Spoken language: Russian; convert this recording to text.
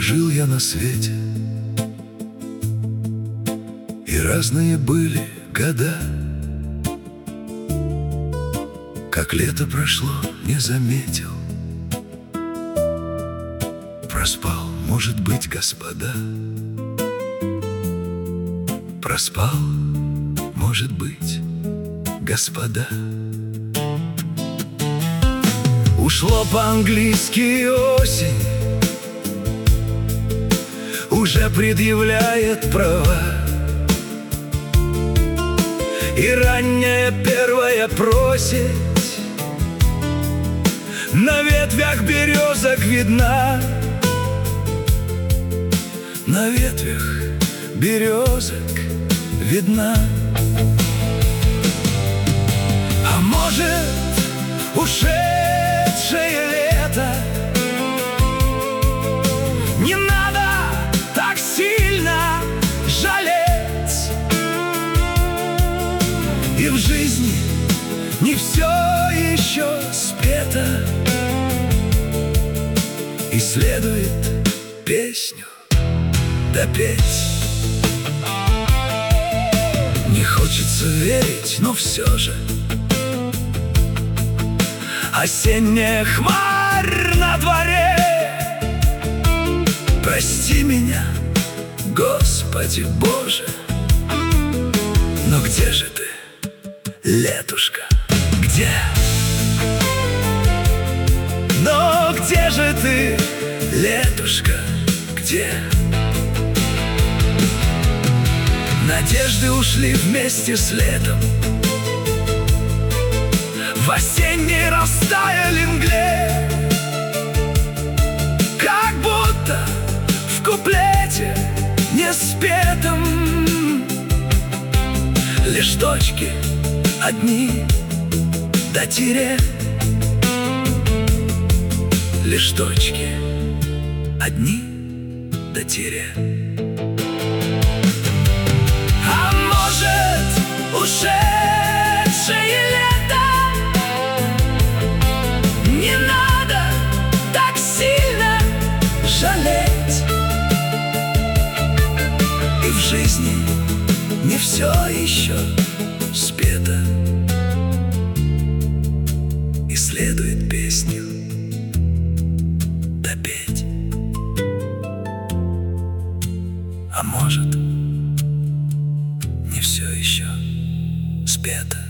Жил я на свете, и разные были года. Как лето прошло, не заметил. Проспал, может быть, господа. Проспал, может быть, господа. Ушло по-английски осень, уже предъявляет права. И ранняя первая просить на ветвях березок видна. На ветвях березок видна. А может, ушедшее лето не надо так сильно жалеть. И в жизни не все еще спето, и следует песню допеть. Не хочется верить, но все же осенняя хмарь на дворе. Прости меня, Господи Боже, но где же ты, летушка, где? Но где же ты, летушка, где? Надежды ушли вместе с летом, в осенней растаяли мгле. Как будто в куплете не спетом лишь точки одни до тире. Лишь точки одни до тире. А может, ушедшее лето не надо так сильно жалеть. И в жизни не все еще спето, и следует песню допеть. А может, не все еще спето.